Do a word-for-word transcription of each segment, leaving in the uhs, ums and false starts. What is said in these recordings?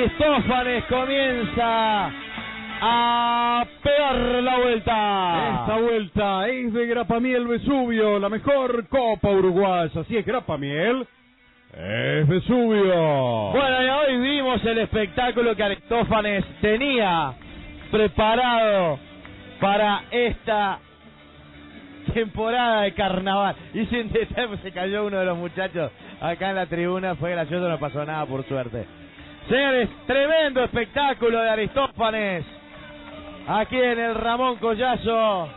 Aristófanes comienza a pegar la vuelta. Esta vuelta es de Grapamiel Vesubio, la mejor copa uruguaya. Así es, Grapamiel es Vesubio. Bueno, y hoy vimos el espectáculo que Aristófanes tenía preparado para esta temporada de carnaval. Y sin detalle se cayó uno de los muchachos acá en la tribuna, fue gracioso, no pasó nada por suerte. Señores, tremendo espectáculo de Aristófanes aquí en el Ramón Collazo.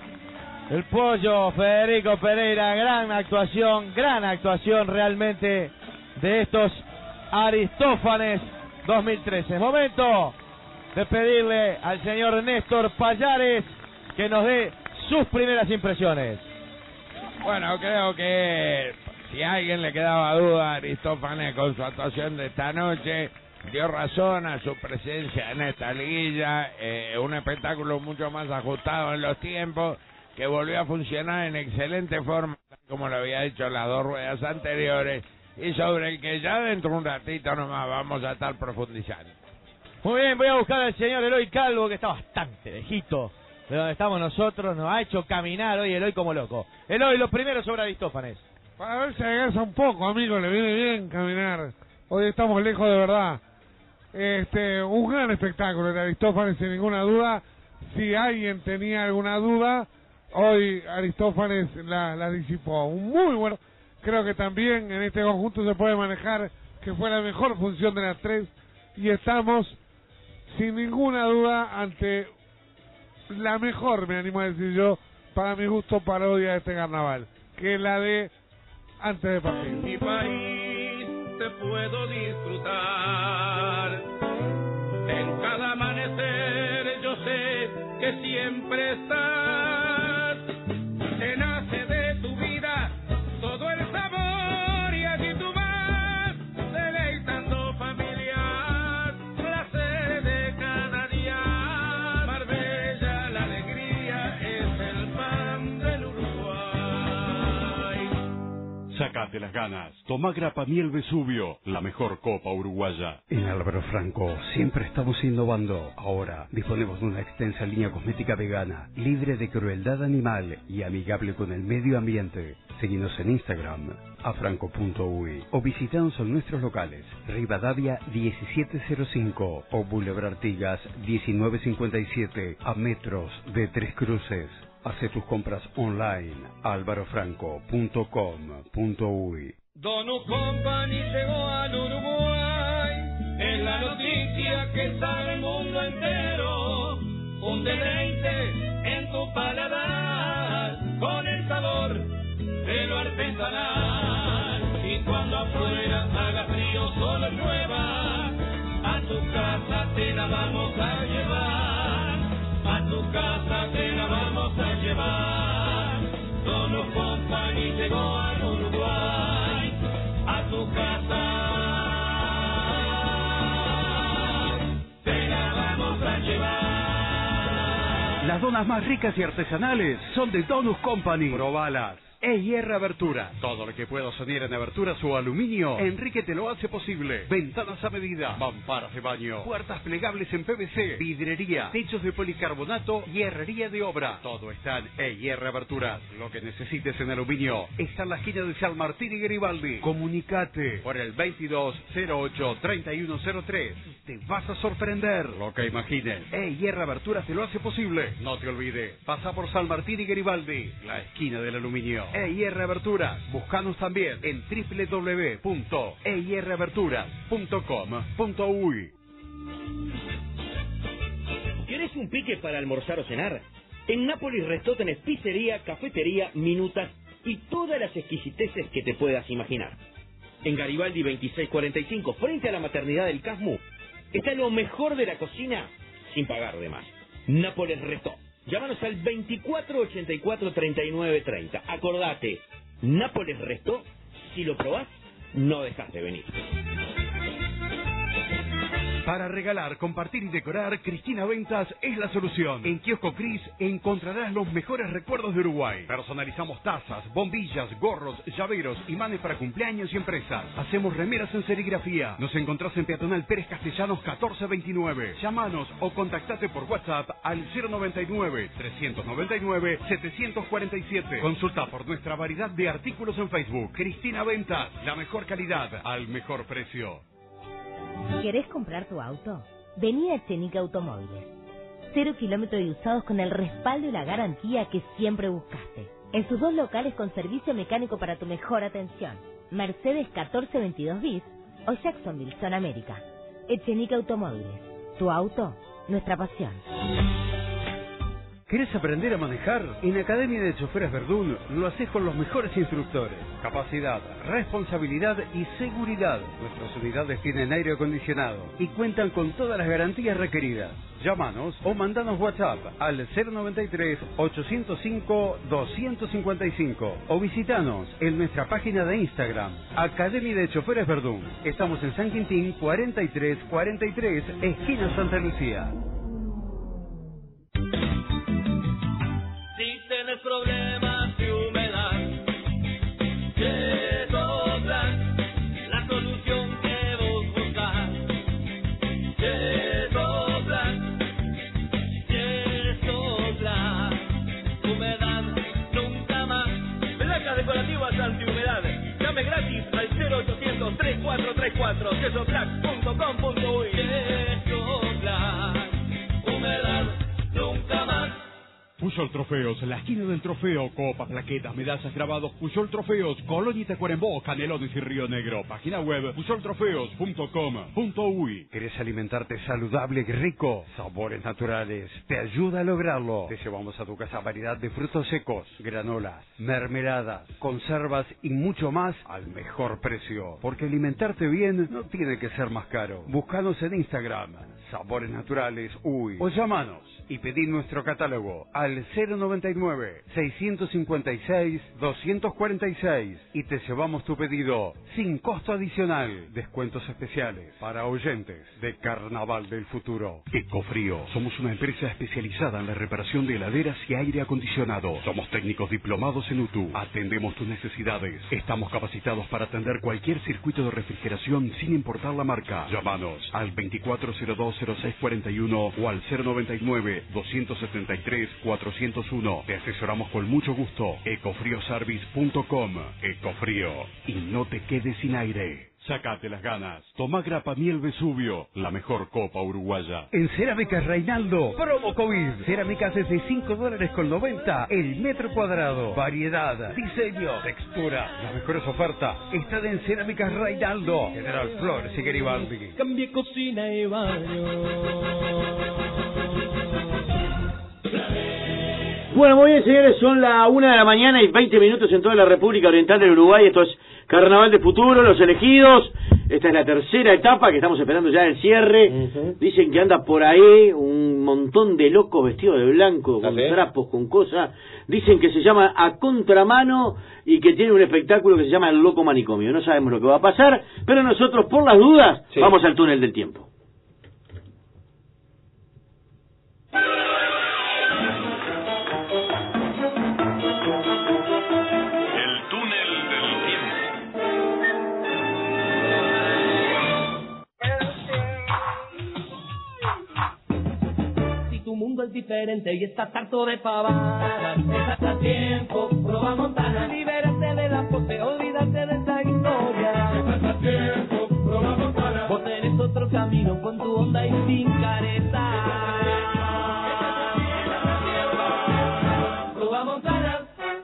El Pollo Federico Pereira, gran actuación, gran actuación realmente de estos Aristófanes dos mil trece. Momento de pedirle al señor Néstor Pallares que nos dé sus primeras impresiones. Bueno, creo que si a alguien le quedaba duda, Aristófanes con su actuación de esta noche dio razón a su presencia en esta liguilla, eh, un espectáculo mucho más ajustado en los tiempos, que volvió a funcionar en excelente forma, como lo había hecho las dos ruedas anteriores, y sobre el que ya dentro de un ratito nomás vamos a estar profundizando. Muy bien, voy a buscar al señor Eloy Calvo, que está bastante lejito de donde estamos nosotros, nos ha hecho caminar hoy Eloy como loco. Eloy, los primeros sobre Aristófanes. Para ver si adelgaza un poco, amigo, le viene bien caminar. Hoy estamos lejos de verdad. Este, un gran espectáculo de Aristófanes, sin ninguna duda. Si alguien tenía alguna duda, hoy Aristófanes la, la disipó. Un muy bueno. Creo que también en este conjunto se puede manejar que fue la mejor función de las tres. Y estamos, sin ninguna duda, ante la mejor, me animo a decir yo, para mi gusto, parodia de este carnaval, que es la de Antes de Partir. En mi país te puedo disfrutar, en cada amanecer yo sé que siempre estás, te nace de tu vida todo el sabor y allí tú vas, deleitando familias, placer de cada día, Marbella, la alegría es el pan del Uruguay. Sácate las ganas. Toma Grapamiel Vesubio, la mejor copa uruguaya. En Álvaro Franco siempre estamos innovando. Ahora disponemos de una extensa línea cosmética vegana, libre de crueldad animal y amigable con el medio ambiente. Seguinos en Instagram, afranco punto uy, o visitanos en nuestros locales, Rivadavia diecisiete cero cinco o Boulevard Artigas diecinueve cincuenta y siete, a metros de Tres Cruces. Hace tus compras online, álvaro franco punto com punto uy. Donu Company llegó al Uruguay, es la noticia que sale al mundo entero, un deleite en tu paladar, con el sabor de lo artesanal, y cuando afuera haga frío solo llueva, a tu casa te la vamos a llevar, a tu casa te la vamos a llevar, Donu Company llegó al Uruguay, a tu casa te la vamos a llevar. Las donas más ricas y artesanales son de Donus Company. Probalas. E I R Abertura. Todo lo que puedas soñar en aberturas o aluminio, Enrique te lo hace posible. Ventanas a medida, mamparas de baño, puertas plegables en P V C, vidrería, techos de policarbonato y herrería de obra. Todo está en E I R Aberturas. Lo que necesites en aluminio está en la esquina de San Martín y Garibaldi. Comunicate por el veintidós cero ocho treinta y uno cero tres. Te vas a sorprender. Lo que imagines, E I R Aberturas te lo hace posible. No te olvides, pasa por San Martín y Garibaldi, la esquina del aluminio. E I R Aberturas. Búscanos también en doble u doble u doble u punto e i r aberturas punto com punto uy. ¿Querés un pique para almorzar o cenar? En Nápoles Restó tenés pizzería, cafetería, minutas y todas las exquisiteces que te puedas imaginar. En Garibaldi veintiséis cuarenta y cinco, frente a la maternidad del Casmu, está lo mejor de la cocina sin pagar de más. Nápoles Restó. Llámanos al veinticuatro ochenta y cuatro treinta y nueve treinta. Acordate, Nápoles Restó, si lo probás, no dejas de venir. Para regalar, compartir y decorar, Cristina Ventas es la solución. En Kiosco Cris encontrarás los mejores recuerdos de Uruguay. Personalizamos tazas, bombillas, gorros, llaveros, imanes para cumpleaños y empresas. Hacemos remeras en serigrafía. Nos encontrás en Peatonal Pérez Castellanos catorce veintinueve. Llámanos o contactate por WhatsApp al cero noventa y nueve, trescientos noventa y nueve, setecientos cuarenta y siete. Consulta por nuestra variedad de artículos en Facebook. Cristina Ventas, la mejor calidad al mejor precio. ¿Querés comprar tu auto? Vení a Echenique Automóviles. Cero kilómetros y usados con el respaldo y la garantía que siempre buscaste. En sus dos locales con servicio mecánico para tu mejor atención. Mercedes catorce veintidós bis o Jacksonville, Zona América. Echenique Automóviles. Tu auto, nuestra pasión. ¿Querés aprender a manejar? En Academia de Choferes Verdún lo haces con los mejores instructores. Capacidad, responsabilidad y seguridad. Nuestras unidades tienen aire acondicionado y cuentan con todas las garantías requeridas. Llámanos o mandanos WhatsApp al cero noventa y tres, ochocientos cinco, doscientos cincuenta y cinco o visitanos en nuestra página de Instagram, Academia de Choferes Verdún. Estamos en San Quintín cuarenta y tres cuarenta y tres, esquina Santa Lucía. Si tienes problemas de humedad, Yesoplan, la solución que vos buscas. Yesoplan, Yesoplan, humedad nunca más. Placas decorativas antihumedad. Llame gratis al cero ochocientos, treinta y cuatro treinta y cuatro, yesoplan punto com punto uy. Yesoplan, humedad nunca más. Puyol Trofeos, la esquina del trofeo, copas, plaquetas, medallas, grabados, Puyol Trofeos, Colonia y Tacuarembó, Canelones y Río Negro. Página web puyol trofeos punto com punto uy. ¿Querés alimentarte saludable y rico? Sabores Naturales te ayuda a lograrlo. Te llevamos a tu casa variedad de frutos secos, granolas, mermeladas, conservas y mucho más al mejor precio. Porque alimentarte bien no tiene que ser más caro. Búscanos en Instagram, Sabores Naturales Uy, o llamanos y pedí nuestro catálogo al cero noventa y nueve, seiscientos cincuenta y seis, doscientos cuarenta y seis y te llevamos tu pedido sin costo adicional. Descuentos especiales para oyentes de Carnaval del Futuro. Ecofrío, somos una empresa especializada en la reparación de heladeras y aire acondicionado. Somos técnicos diplomados en U T U. Atendemos tus necesidades. Estamos capacitados para atender cualquier circuito de refrigeración sin importar la marca. Llámanos al veinticuatro cero dos, cero seis cuarenta y uno o al cero noventa y nueve, doscientos setenta y tres, cuatrocientos uno. Te asesoramos con mucho gusto. ecofrioservice punto com. Ecofrío. Y no te quedes sin aire. Sacate las ganas. Toma Grapa Miel Vesubio, la mejor copa uruguaya. En Cerámicas Reinaldo, promo COVID. Cerámicas desde cinco dólares con noventa el metro cuadrado. Variedad, diseño, textura. Las mejores ofertas están en Cerámicas Reinaldo. General Flores y Garibaldi. Cambie cocina y baño. Bueno, muy bien, señores, son la una de la mañana y veinte minutos en toda la República Oriental del Uruguay. Esto es Carnaval de Futuro, los elegidos. Esta es la tercera etapa que estamos esperando ya el cierre. Uh-huh. Dicen que anda por ahí un montón de locos vestidos de blanco, con ¿sí? trapos, con cosas. Dicen que se llama A Contramano y que tiene un espectáculo que se llama El Loco Manicomio. No sabemos lo que va a pasar, pero nosotros, por las dudas, sí. vamos al túnel del tiempo. Es diferente y estás harto de pavadas. Estás a tiempo, prueba Montana. Libérate de la pose, olvídate de esa historia. Estás a tiempo, prueba Montana. Vos tenés otro camino con tu onda y sin careta. Prueba Montana.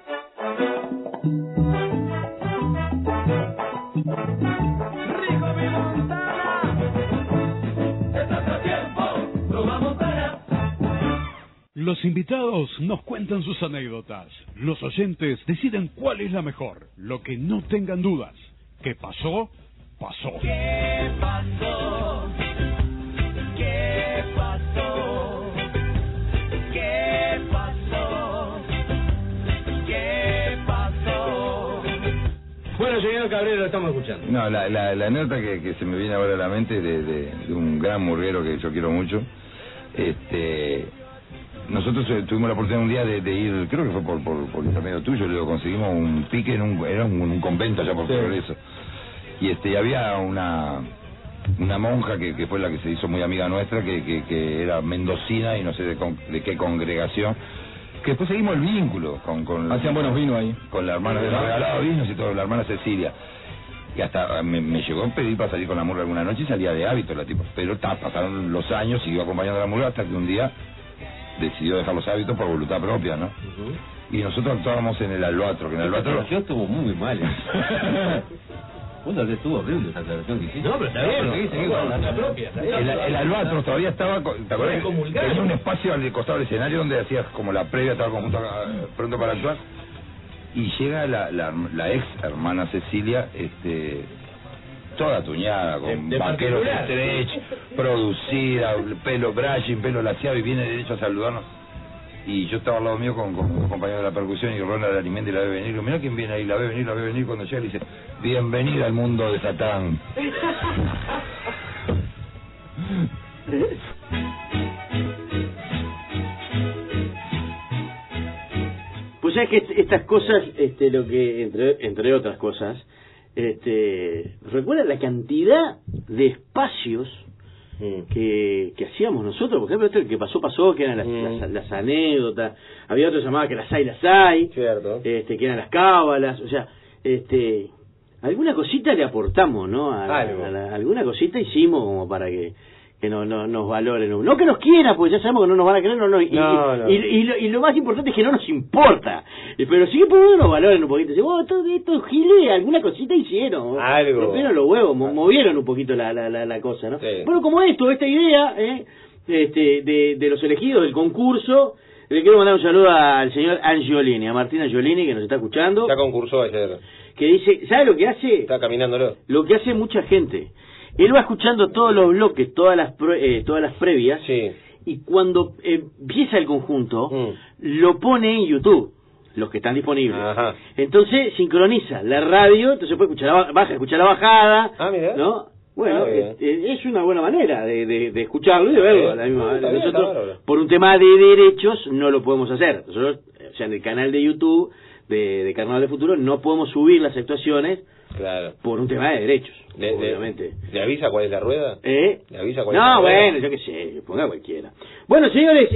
Rico mi Montana. Estás a tiempo, prueba Montana. Los invitados nos cuentan sus anécdotas. Los oyentes deciden cuál es la mejor. Lo que no tengan dudas. ¿Qué pasó? Pasó. ¿Qué pasó? ¿Qué pasó? ¿Qué pasó? ¿Qué pasó? Bueno, señoras señor Cabrera, lo estamos escuchando. No, la, la, la nota que, que se me viene ahora a la mente de, de, de un gran murguero que yo quiero mucho. Este, nosotros tuvimos la oportunidad un día de, de ir, creo que fue por, por, por intermedio tuyo, luego conseguimos un pique en un, era un, un convento allá por sí. Progreso. Y este, había una una monja que, que fue la que se hizo muy amiga nuestra, que, que, que era mendocina y no sé de, con, de qué congregación, que después seguimos el vínculo con, con hacían buenos vinos ahí, con la hermana de los regalados vinos y todo, la hermana Cecilia. Y hasta me, me llegó a pedir para salir con la murga alguna noche y salía de hábito la tipo, pero ta, pasaron los años, siguió acompañando a la murga hasta que un día decidió dejar los hábitos por voluntad propia, ¿no? Uh-huh. Y nosotros actuábamos en el Albatro, que en el Albatro yo estuvo muy mal. Puta que estuvo horrible esa aclaración que hiciste. No, pero está bien, no, seguí con la propia. El, el Albatro todavía estaba, ¿te acuerdas? Tenía un espacio al costado del escenario donde hacías como la previa, estaba como junto a, pronto para actuar. Y llega la, la, la ex hermana Cecilia, este, toda tuñada, con de, de vaqueros stretch, producida, pelo brushing, pelo laciado, y viene derecho a saludarnos. Y yo estaba al lado mío con, con un compañero de la percusión y Ronald Alimenti la ve venir. Y digo, mirá quién viene ahí, la ve venir, la ve venir. Cuando llega le dice, bienvenida al mundo de Satán. Pues es que estas cosas, este, lo que entre entre otras cosas, este, recuerda la cantidad de espacios mm. que, que hacíamos nosotros. Por ejemplo, este que pasó pasó, que eran las, mm. las, las anécdotas. Había otro llamado que las hay las hay, cierto, este, que eran las cábalas. O sea, este, alguna cosita le aportamos, ¿no? A, a la, alguna cosita hicimos como para que que no, no nos valoren, no, no que nos quiera, porque ya sabemos que no nos van a querer, no, no, y, no, no. Y, y, y, lo, y lo más importante es que no nos importa, pero sí que por uno nos valoren un poquito, dicen, oh, todo esto gile, alguna cosita hicieron, algo, rompieron los huevos, ah. movieron un poquito la, la, la, la cosa, ¿no? Sí. Bueno, como esto, esta idea, ¿eh? este, de, de los elegidos del concurso, le quiero mandar un saludo al señor Angiolini, a Martín Angiolini, que nos está escuchando. Ya concursó ayer. Que dice, ¿sabe lo que hace? Está caminándolo. Lo que hace mucha gente. Él va escuchando todos los bloques, todas las pre, eh, todas las previas, sí. Y cuando eh, empieza el conjunto, mm. lo pone en YouTube, los que están disponibles. Ajá. Entonces sincroniza la radio, entonces puede escuchar la baja, escuchar la bajada, ah, mira. ¿No? Bueno, ah, es, es una buena manera de, de, de escucharlo y de verlo. A la misma manera. Nosotros, por un tema de derechos, no lo podemos hacer. Nosotros, o sea, en el canal de YouTube de, de Carnaval de Futuro, no podemos subir las actuaciones. Claro. Por un tema de derechos, de, obviamente. ¿Le avisa cuál es la rueda? ¿Eh? ¿Le avisa cuál no, es la rueda? Bueno, yo qué sé, ponga cualquiera. Bueno, señores,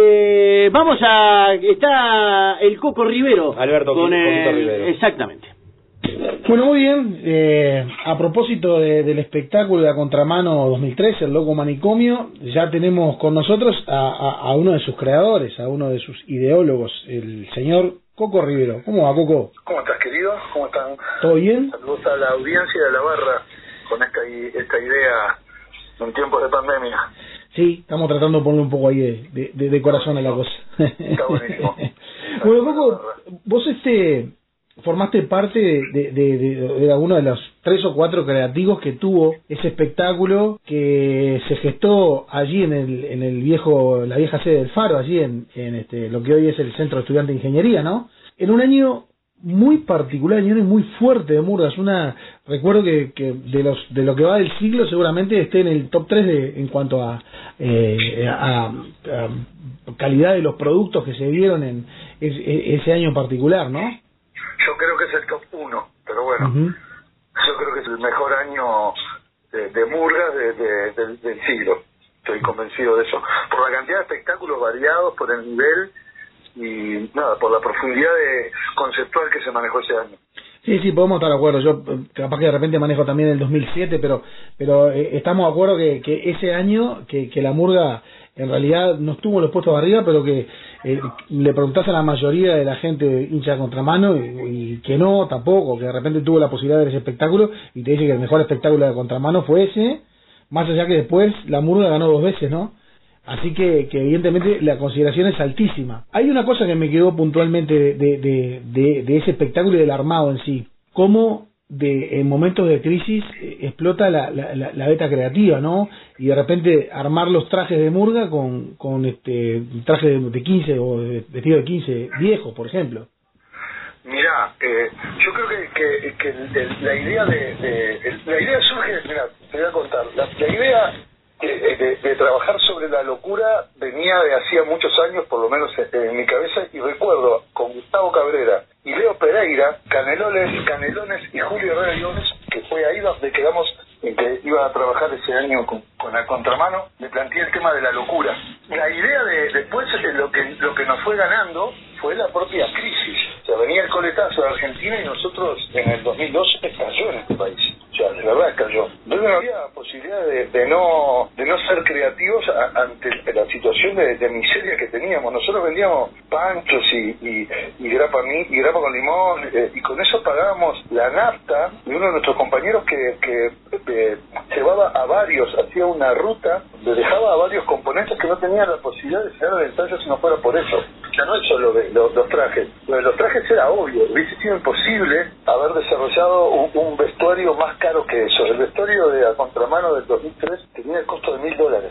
eh, vamos a... Está el Coco Rivero. Alberto con el, Rivero. Exactamente. Bueno, muy bien. Eh, a propósito de, del espectáculo de la Contramano dos mil trece, el Loco Manicomio, ya tenemos con nosotros a, a, a uno de sus creadores, a uno de sus ideólogos, el señor Coco Rivero. ¿Cómo va, Coco? ¿Cómo estás, querido? ¿Cómo están? ¿Todo bien? Saludos a la audiencia de la barra con esta, esta idea en tiempos de pandemia. Sí, estamos tratando de ponerle un poco ahí de, de, de, de corazón a la cosa. Está buenísimo. Bueno, Coco, vos este formaste parte de, de, de, de, de uno de los tres o cuatro creativos que tuvo ese espectáculo que se gestó allí en el en el viejo la vieja sede del Faro, allí en, en este lo que hoy es el Centro de Estudiantes de Ingeniería, ¿no? En un año muy particular, un año muy fuerte de Murgas, una recuerdo que, que de los de lo que va del siglo seguramente esté en el top tres de, en cuanto a, eh, a, a calidad de los productos que se dieron en ese, ese año en particular, ¿no? Yo creo que es el top uno, pero bueno, uh-huh. Yo creo que es el mejor año de, de Murgas de, de, de, del siglo. Estoy convencido de eso. Por la cantidad de espectáculos variados, por el nivel y nada, por la profundidad de conceptual que se manejó ese año. Sí, sí, podemos estar de acuerdo. Yo capaz que de repente manejo también el dos mil siete, pero pero eh, estamos de acuerdo que, que ese año que, que la Murga en realidad no estuvo en los puestos de arriba, pero que eh, le preguntás a la mayoría de la gente hincha de Contramano y, y que no, tampoco, que de repente tuvo la posibilidad de ver ese espectáculo y te dice que el mejor espectáculo de Contramano fue ese, más allá que después la Murga ganó dos veces, ¿no? Así que, que evidentemente la consideración es altísima. Hay una cosa que me quedó puntualmente de, de, de, de, de ese espectáculo y del armado en sí, cómo de en momentos de crisis eh, explota la, la, la, la beta creativa, ¿no? Y de repente armar los trajes de Murga con, con este traje de, de quince o de, vestido de quince viejos, por ejemplo. Mirá, eh, yo creo que, que, que el, el, la idea de, de el, la idea surge, mirá, te voy a contar, la, la idea de, de, de trabajar sobre la locura venía de hacía muchos años, por lo menos en, en mi cabeza, y recuerdo con Gustavo Cabrera y Leo Pereira, Canelones, Canelones y Julio Herrera Iones, que fue ahí donde quedamos, en que iba a trabajar ese año con, con la contramano, le planteé el tema de la locura. La idea de después, de lo que lo que nos fue ganando fue la propia crisis. O sea, venía el coletazo de Argentina y nosotros en el dos mil doce cayó en este país. O sea, de verdad cayó. Entonces no había posibilidad de, de no de no ser creativos a, ante la situación de, de miseria que teníamos. Nosotros vendíamos panchos y, y, y, grapa, y grapa con limón, eh, y con eso pagábamos la nafta de uno de nuestros compañeros que, que eh, llevaba a varios, hacía una ruta, le dejaba a varios componentes que no tenían la posibilidad de llegar al ensayo si no fuera por eso. Ya no es solo de los, los trajes. Lo de los trajes era obvio. Hubiese sido imposible haber desarrollado un, un vestuario más caro que eso. El vestuario de A Contramano del dos mil tres tenía el costo de mil dólares.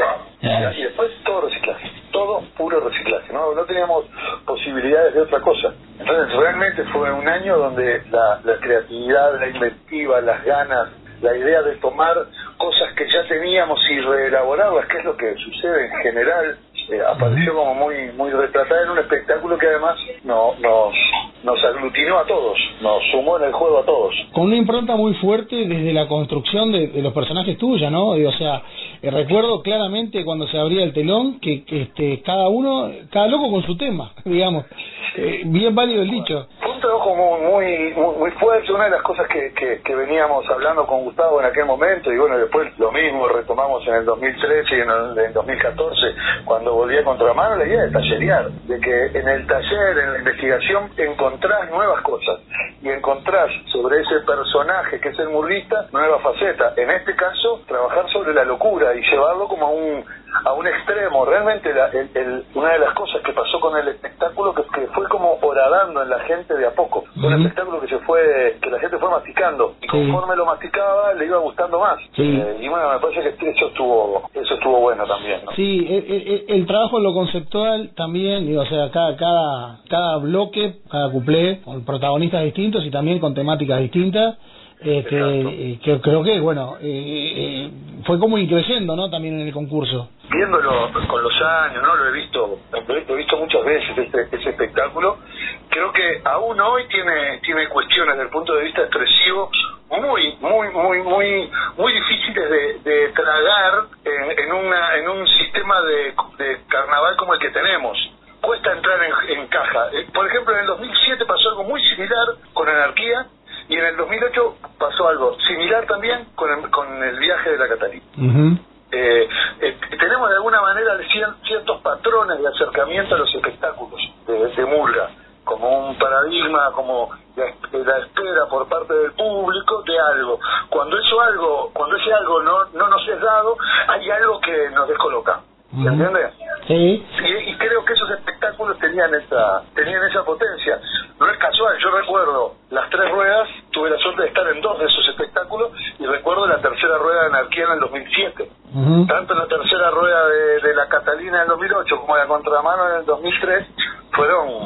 Y después todo reciclaje. Todo puro reciclaje. No, no teníamos posibilidades de otra cosa. Entonces realmente fue un año donde la, la creatividad, la inventiva, las ganas, la idea de tomar cosas que ya teníamos y reelaborarlas, que es lo que sucede en general, eh, apareció como muy muy retratada en un espectáculo que además no, nos, nos aglutinó a todos, nos sumó en el juego a todos. Con una impronta muy fuerte desde la construcción de, de los personajes tuya, ¿no? Y, o sea, eh, recuerdo claramente cuando se abría el telón que, que este cada uno, cada loco con su tema, digamos. Eh, bien válido el dicho. Fue un trabajo muy, muy, muy, muy fuerte, una de las cosas que, que, que veníamos hablando con Gustavo en aquel momento, y bueno, después lo mismo retomamos en el dos mil trece y en el en dos mil catorce, cuando volví a Contramano, la idea de tallerear, de que en el taller, en la investigación, encontrás nuevas cosas, y encontrás sobre ese personaje que es el murguista, nueva faceta. En este caso, trabajar sobre la locura y llevarlo como a un a un extremo. Realmente la, el, el, una de las cosas que pasó con el espectáculo que, que fue como horadando en la gente de a poco. Uh-huh. Un espectáculo que se fue, que la gente fue masticando, y conforme sí. lo masticaba le iba gustando más. Sí. Eh, y bueno, me parece que eso estuvo eso estuvo bueno también, ¿no? Sí, el, el, el trabajo en lo conceptual también, digo, o sea, cada cada cada bloque, cada cuplé con protagonistas distintos y también con temáticas distintas. Este, eh, que creo que bueno eh, eh, fue como increyendo, ¿no? También en el concurso. Viéndolo con los años, ¿no? Lo he visto, lo he visto muchas veces este, este espectáculo. Creo que aún hoy tiene tiene cuestiones desde el punto de vista expresivo muy muy muy muy muy difíciles de, de tragar en, en una en un sistema de, de carnaval como el que tenemos. Cuesta entrar en, en caja. Por ejemplo, en el dos mil siete pasó algo muy similar con Anarquía. Y en el dos mil ocho pasó algo similar también con el, con el viaje de la Catalina. Uh-huh. eh, eh, tenemos de alguna manera ciertos patrones de acercamiento a los espectáculos de, de murga, como un paradigma, como la, la espera por parte del público de algo. Cuando eso algo, cuando ese algo no, no nos es dado, hay algo que nos descoloca. ¿Se entiende? Sí. Y, y creo que esos espectáculos tenían esa tenían esa potencia. No es casual, yo recuerdo las tres ruedas, tuve la suerte de estar en dos de esos espectáculos, y recuerdo la tercera rueda de Anarquía en el dos mil siete. Uh-huh. Tanto la tercera rueda de, de la Catalina en el dos mil ocho como la Contramano en el dos mil tres fueron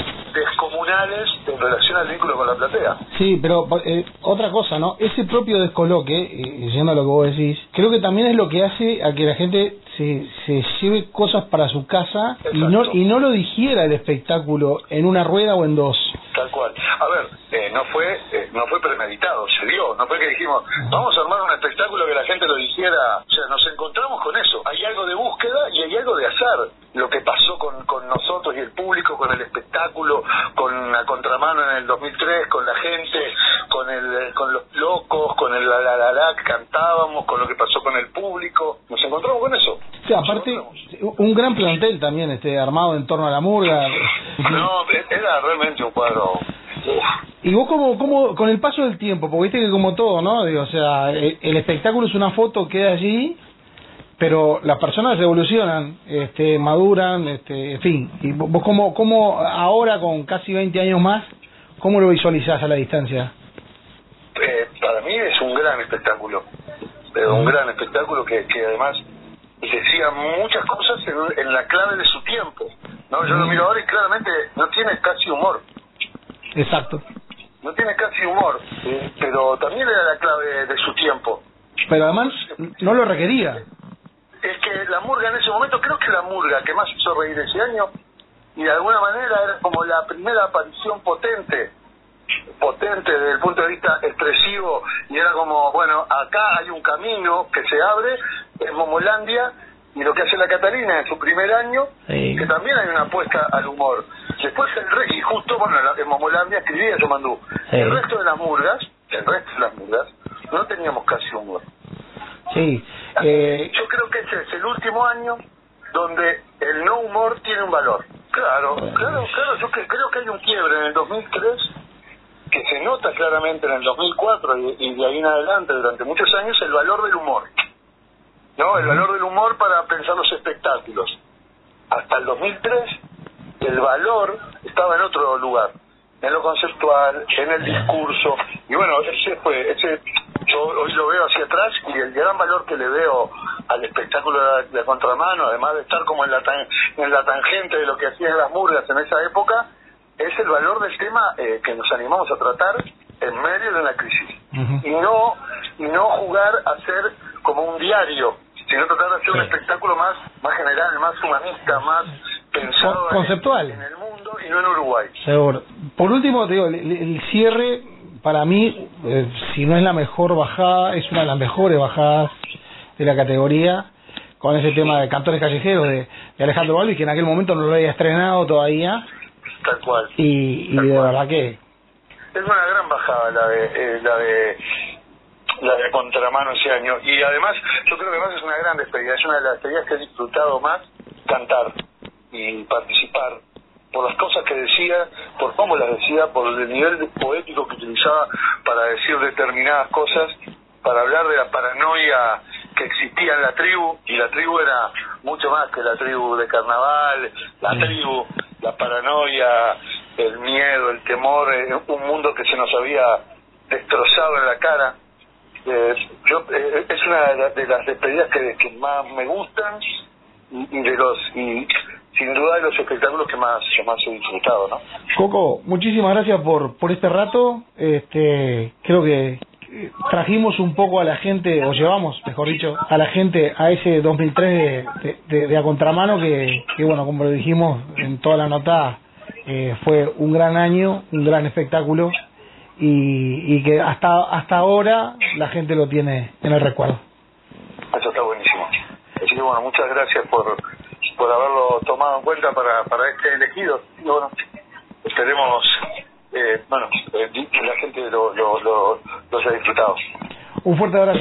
descomunales en relación al vínculo con la platea. Sí, pero eh, otra cosa, ¿no? Ese propio descoloque, eh, yendo a lo que vos decís, creo que también es lo que hace a que la gente se, se lleve cosas para su casa y no, y no lo digiera el espectáculo en una rueda o en dos. Tal cual. A ver, eh, no fue eh, no fue premeditado, se dio. No fue que dijimos, vamos a armar un espectáculo que la gente lo dijera. O sea, nos encontramos con eso. Hay algo de búsqueda y hay algo de azar. Lo que pasó con, con nosotros y el público, con el espectáculo, con la Contramano en el dos mil tres, con la gente, con el con los locos, con el la la la, la que cantábamos, con lo que pasó con el público. Nos encontramos con eso. Sí, aparte, un gran plantel también este armado en torno a la murga. No, era realmente un cuadro. Y vos como, como con el paso del tiempo, porque viste que como todo, ¿no? Digo, o sea, el, el espectáculo es una foto, queda allí, pero las personas evolucionan, este, maduran, este, en fin. Y vos como, como ahora con casi veinte años más, ¿cómo lo visualizás a la distancia? Eh, para mí es un gran espectáculo, pero un gran espectáculo que, que además decía muchas cosas en, en la clave de su tiempo, ¿no? Yo lo miro ahora y claramente no tiene casi humor. Exacto. No tiene casi humor, eh, pero también era la clave de su tiempo. Pero además no lo requería. Es que la murga en ese momento, creo que la murga que más hizo reír ese año, y de alguna manera era como la primera aparición potente, potente desde el punto de vista expresivo, y era como, bueno, acá hay un camino que se abre, en Momolandia, y lo que hace la Catalina en su primer año, sí. Que también hay una apuesta al humor. Después el re y justo, bueno, en Momolandia escribía Yomandú. Sí. El resto de las murgas, el resto de las murgas, no teníamos casi humor. Sí. Eh... Yo creo que ese es el último año donde el no humor tiene un valor. Claro, claro, claro, yo que, creo que hay un quiebre en el dos mil tres que se nota claramente en el dos mil cuatro y, y de ahí en adelante durante muchos años el valor del humor. ¿No? El valor del humor para pensar los espectáculos. Hasta el dos mil tres el valor estaba en otro lugar, en lo conceptual, en el discurso, y bueno, ese fue, ese yo hoy lo veo hacia atrás y el gran valor que le veo al espectáculo de, de contramano, además de estar como en la tan, en la tangente de lo que hacían las murgas en esa época, es el valor del tema eh, que nos animamos a tratar en medio de una crisis. Uh-huh. Y no y no jugar a ser como un diario, sino tratar de hacer sí. un espectáculo más más general, más humanista, más pensado conceptual en, en el mundo y no en Uruguay. Seguro. Por último, te digo, el, el cierre para mí, eh, si no es la mejor bajada, es una de las mejores bajadas de la categoría, con ese tema de Cantores Callejeros de, de Alejandro Balbi, que en aquel momento no lo había estrenado todavía. Tal cual. Y, y Tal de cual. verdad que es una gran bajada la de eh, la de la de Contramano ese año, y además yo creo que además es una gran despedida, es una de las despedidas que he disfrutado más cantar y participar, por las cosas que decía, por cómo las decía, por el nivel poético que utilizaba para decir determinadas cosas, para hablar de la paranoia que existía en la tribu, y la tribu era mucho más que la tribu de carnaval, la tribu, la paranoia, el miedo, el temor, un mundo que se nos había destrozado en la cara. Eh, yo eh, es una de, la, de las despedidas que, que más me gustan y, y de los y sin duda de los espectáculos que más que más he disfrutado, ¿no? Coco, muchísimas gracias por por este rato. Este creo que trajimos un poco a la gente, o llevamos, mejor dicho, a la gente a ese dos mil tres de, de, de, de A Contramano que, que bueno, como lo dijimos en toda la nota, eh, fue un gran año, un gran espectáculo. Y, y que hasta hasta ahora la gente lo tiene en el recuerdo. Eso está buenísimo. Así que bueno, muchas gracias por por haberlo tomado en cuenta para para este elegido. Y bueno, esperemos eh, bueno eh, que la gente lo lo, lo lo haya disfrutado. Un fuerte abrazo.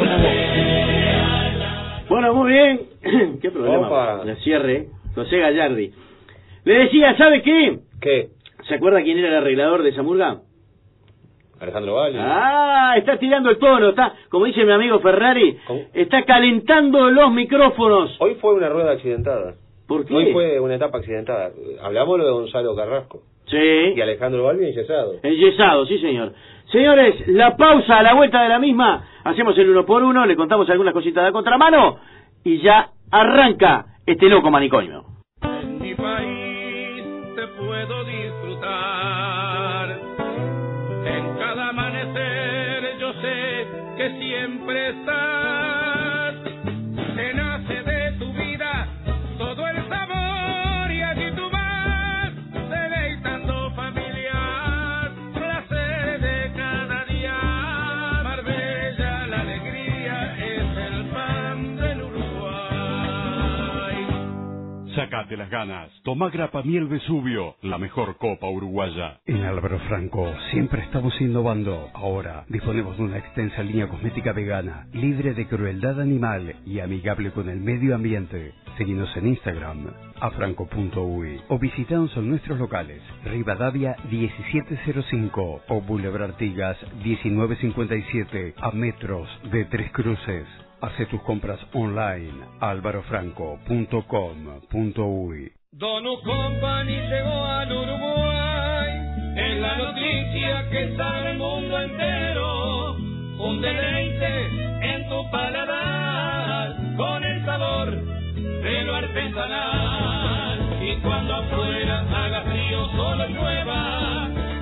Bueno, muy bien. Qué problema. Opa. El cierre. José Gallardi. Le decía, ¿sabe qué? ¿Qué? ¿Se acuerda quién era el arreglador de esa murga? Alejandro Balbi. Ah, está tirando el tono, está, como dice mi amigo Ferrari, ¿cómo? Está calentando los micrófonos. Hoy fue una rueda accidentada. ¿Por qué? Hoy fue una etapa accidentada. Hablamos lo de Gonzalo Carrasco. Sí. Y Alejandro Balbi enyesado. Enyesado, sí señor. Señores, la pausa, a la vuelta de la misma, hacemos el uno por uno, le contamos algunas cositas de Contramano y ya arranca este loco manicomio. En mi país te puedo disfrutar. En cada amanecer yo sé que siempre estás. Se nace de tu vida todo el sabor y allí tú vas deleitando familias, placer de cada día. Marbella, la alegría es el pan del Uruguay. Sácate las ganas. Toma Grapa Miel Vesubio, la mejor copa uruguaya. En Álvaro Franco siempre estamos innovando. Ahora disponemos de una extensa línea cosmética vegana, libre de crueldad animal y amigable con el medio ambiente. Seguinos en Instagram, afranco punto uy, o visitanos en nuestros locales, Rivadavia diecisiete cero cinco o Boulevard Artigas diecinueve cincuenta y siete, a metros de Tres Cruces. Hace tus compras online, álvaro franco punto com punto uy. Donus Company llegó al Uruguay, es la noticia que sale al mundo entero, un deleite en tu paladar, con el sabor de lo artesanal, y cuando afuera haga frío, solo llueva,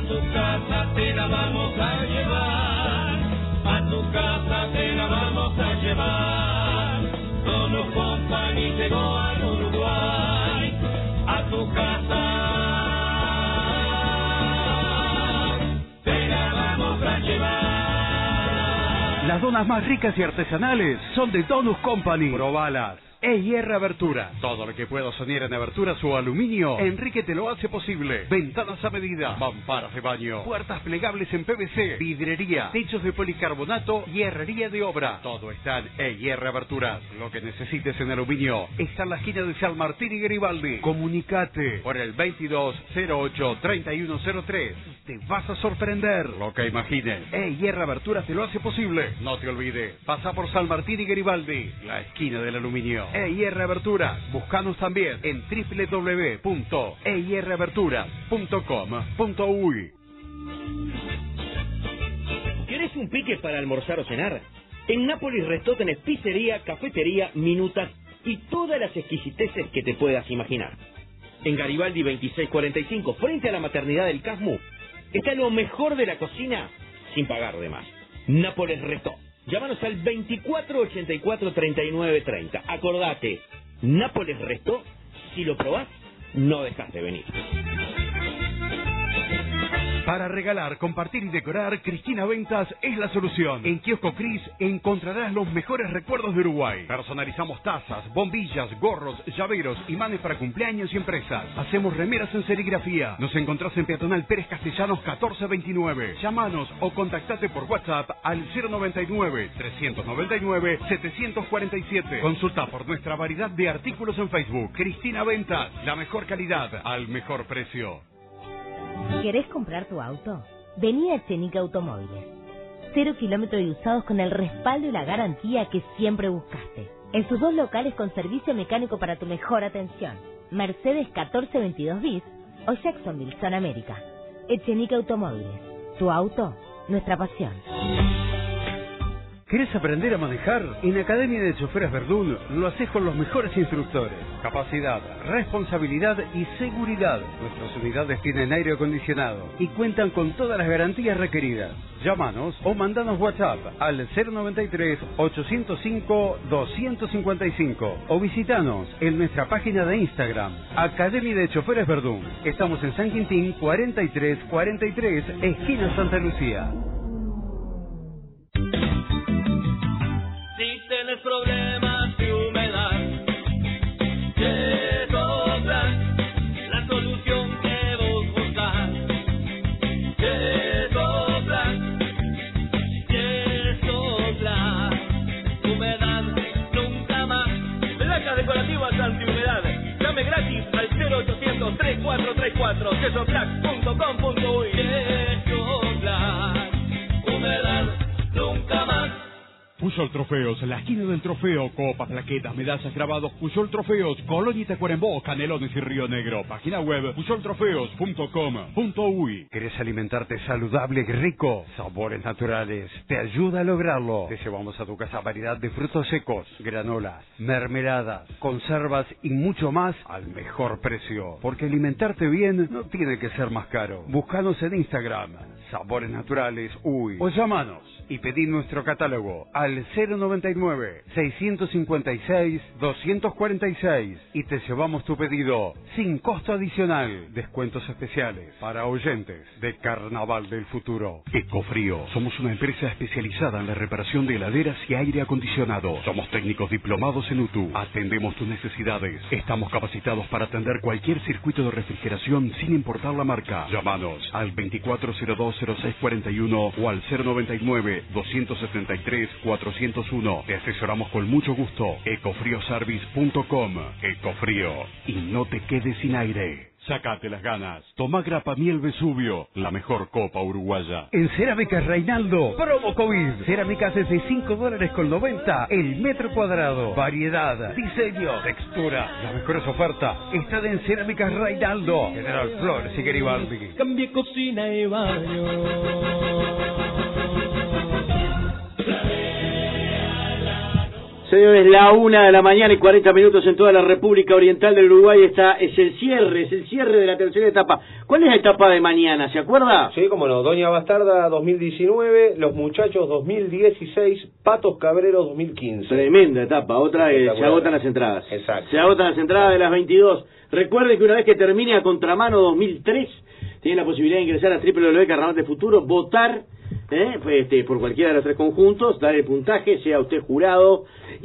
tu casa te la vamos a llevar, a tu casa te la vamos a llevar. Donus Company llegó al Uruguay, a tu casa te la vamos a llevar. Las donas más ricas y artesanales son de Donus Company. Probalas. E R Abertura. Todo lo que puedo soñar en aberturas o aluminio, Enrique te lo hace posible. Ventanas a medida, mamparas de baño, puertas plegables en P V C, vidrería, techos de policarbonato y herrería de obra. Todo está en E R Aberturas. Lo que necesites en aluminio está en la esquina de San Martín y Garibaldi. Comunicate por el veintidós cero ocho treinta y uno cero tres. Te vas a sorprender lo que imagines. E R Aberturas te lo hace posible. No te olvides, pasa por San Martín y Garibaldi, la esquina del aluminio. E R Aberturas. Búscanos también en doble u doble u doble u punto e i r aberturas punto com punto u y. ¿Querés un pique para almorzar o cenar? En Nápoles Restó tenés pizzería, cafetería, minutas y todas las exquisiteces que te puedas imaginar. En Garibaldi veintiséis cuarenta y cinco, frente a la maternidad del Casmu, está lo mejor de la cocina sin pagar de más. Nápoles Restó. Llámanos al veinticuatro ochenta y cuatro treinta y nueve treinta. Acordate, Nápoles Restó, si lo probás, no dejas de venir. Para regalar, compartir y decorar, Cristina Ventas es la solución. En Kiosco Cris encontrarás los mejores recuerdos de Uruguay. Personalizamos tazas, bombillas, gorros, llaveros, imanes para cumpleaños y empresas. Hacemos remeras en serigrafía. Nos encontrás en Peatonal Pérez Castellanos catorce veintinueve. Llámanos o contactate por WhatsApp al cero noventa y nueve, trescientos noventa y nueve, setecientos cuarenta y siete. Consulta por nuestra variedad de artículos en Facebook. Cristina Ventas, la mejor calidad al mejor precio. ¿Querés comprar tu auto? Vení a Echenique Automóviles. Cero kilómetros y usados con el respaldo y la garantía que siempre buscaste. En sus dos locales con servicio mecánico para tu mejor atención. Mercedes catorce veintidós bis o Jacksonville, Zona América. Echenique Automóviles. Tu auto, nuestra pasión. ¿Querés aprender a manejar? En Academia de Choferes Verdún lo haces con los mejores instructores. Capacidad, responsabilidad y seguridad. Nuestras unidades tienen aire acondicionado y cuentan con todas las garantías requeridas. Llámanos o mandanos WhatsApp al cero noventa y tres, ochocientos cinco, doscientos cincuenta y cinco o visitanos en nuestra página de Instagram, Academia de Choferes Verdún. Estamos en San Quintín cuarenta y tres cuarenta y tres, esquina Santa Lucía. Si tienes problemas de humedad, Yesoplan, la solución que vos buscas. Yesoplan, Yesoplan, humedad nunca más. Placas decorativas antihumedad. Llame gratis al cero ochocientos, treinta y cuatro treinta y cuatro, yesoplan punto com punto u y. Yesoplan, humedad nunca más. Puyol Trofeos, la esquina del trofeo, copas, plaquetas, medallas, grabados, Puyol Trofeos, Colonia y Tacuarembó, Canelones y Río Negro. Página web puyol trofeos punto com punto u y. ¿Querés alimentarte saludable y rico? Sabores Naturales te ayuda a lograrlo. Te llevamos a tu casa variedad de frutos secos, granolas, mermeladas, conservas y mucho más al mejor precio. Porque alimentarte bien no tiene que ser más caro. Búscanos en Instagram, Sabores Naturales Uy, o llámanos y pedí nuestro catálogo al cero noventa y nueve, seiscientos cincuenta y seis, doscientos cuarenta y seis y te llevamos tu pedido sin costo adicional. Descuentos especiales para oyentes de Carnaval del Futuro. Ecofrío. Somos una empresa especializada en la reparación de heladeras y aire acondicionado. Somos técnicos diplomados en U T U. Atendemos tus necesidades. Estamos capacitados para atender cualquier circuito de refrigeración sin importar la marca. Llámanos al veinticuatro cero dos cero seis cuarenta y uno o al cero noventa y nueve, doscientos setenta y tres, cuatrocientos uno. Te asesoramos con mucho gusto. ecofrioservice punto com. Ecofrío. Y no te quedes sin aire. Sácate las ganas. Toma grapa miel Vesubio, la mejor copa uruguaya. En Cerámicas Reinaldo, promo COVID. Cerámicas desde cinco dólares con noventa el metro cuadrado. Variedad, diseño, textura. Las mejores ofertas están en Cerámicas Reinaldo, General Flores y Garibaldi. Cambie cocina y baño. Señores, la una de la mañana y cuarenta minutos en toda la República Oriental del Uruguay. Está, es el cierre, es el cierre de la tercera etapa. ¿Cuál es la etapa de mañana? ¿Se acuerda? Sí, cómo no. Doña Bastarda dos mil diecinueve, Los Muchachos dos mil dieciséis, Patos Cabreros dos mil quince. Tremenda etapa. Otra, eh, se agotan las entradas. Exacto. Se agotan las entradas de las veintidós. Recuerden que una vez que termine a Contramano dos mil tres, tienen la posibilidad de ingresar a doble u doble u doble punto carnaval del futuro, votar ¿eh? este, por cualquiera de los tres conjuntos, dar el puntaje, sea usted jurado,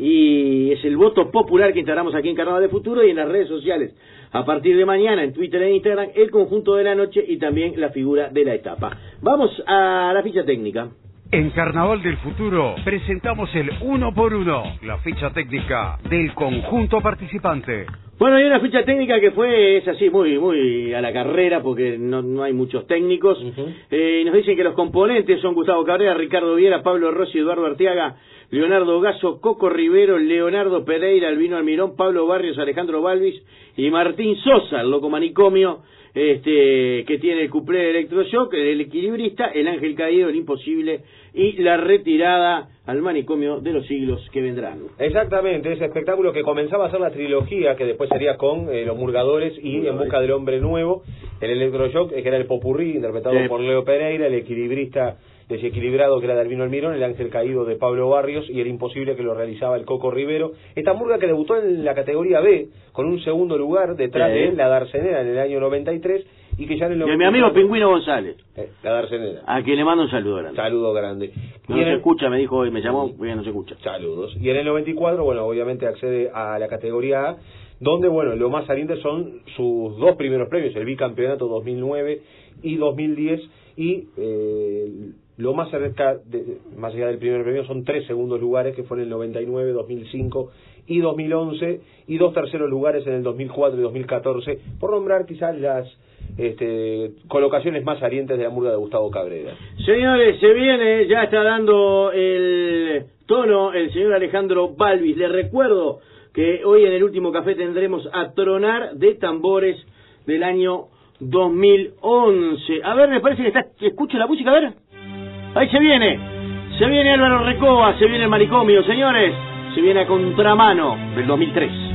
y es el voto popular que integramos aquí en Carnaval del Futuro y en las redes sociales. A partir de mañana, en Twitter e Instagram, el conjunto de la noche y también la figura de la etapa. Vamos a la ficha técnica. En Carnaval del Futuro presentamos el uno por uno, la ficha técnica del conjunto participante. Bueno, hay una ficha técnica que fue, es así, muy muy a la carrera, porque no, no hay muchos técnicos. Uh-huh. eh, nos dicen que los componentes son Gustavo Cabrera, Ricardo Viera, Pablo Rossi, Eduardo Arteaga, Leonardo Gasso, Coco Rivero, Leonardo Pereira, Albino Almirón, Pablo Barrios, Alejandro Balvis y Martín Sosa, el loco manicomio, este que tiene el cuplé electroshock, el equilibrista, el ángel caído, el imposible y la retirada al manicomio de los siglos que vendrán. Exactamente, ese espectáculo que comenzaba a ser la trilogía, que después sería con eh, Los Murgadores y Muy En Busca del Hombre Nuevo, el electroshock, que era el popurrí, interpretado sí. por Leo Pereira, el equilibrista desequilibrado, que era de Albino Almirón, el ángel caído de Pablo Barrios y el imposible, que lo realizaba el Coco Rivero. Esta murga que debutó en la categoría B, con un segundo lugar detrás sí. de la Darcenera en el año noventa y tres, y que ya en el noventa y cuatro... Y mi amigo Pingüino González. Eh, la Darcenera. A quien le mando un saludo grande. Saludo grande. No y se el... escucha, me dijo hoy, me llamó, porque no se escucha. Saludos. Y en el noventa y cuatro, bueno, obviamente accede a la categoría A, donde, bueno, lo más saliente son sus dos primeros premios, el bicampeonato dos mil nueve y dos mil diez, y eh, lo más cerca, de, más allá del primer premio, son tres segundos lugares, que fueron el noventa y nueve, dos mil cinco y dos mil once, y dos terceros lugares en el dos mil cuatro y dos mil catorce, por nombrar quizás las este, colocaciones más salientes de la murga de Gustavo Cabrera. Señores, se viene, ya está dando el tono el señor Alejandro Balvis. Les recuerdo que hoy en el último café tendremos a tronar de tambores del año dos mil once. A ver, me parece que está, escucho la música, a ver. Ahí se viene, se viene Álvaro Recoba, se viene el manicomio, señores, se viene a Contramano del dos mil tres.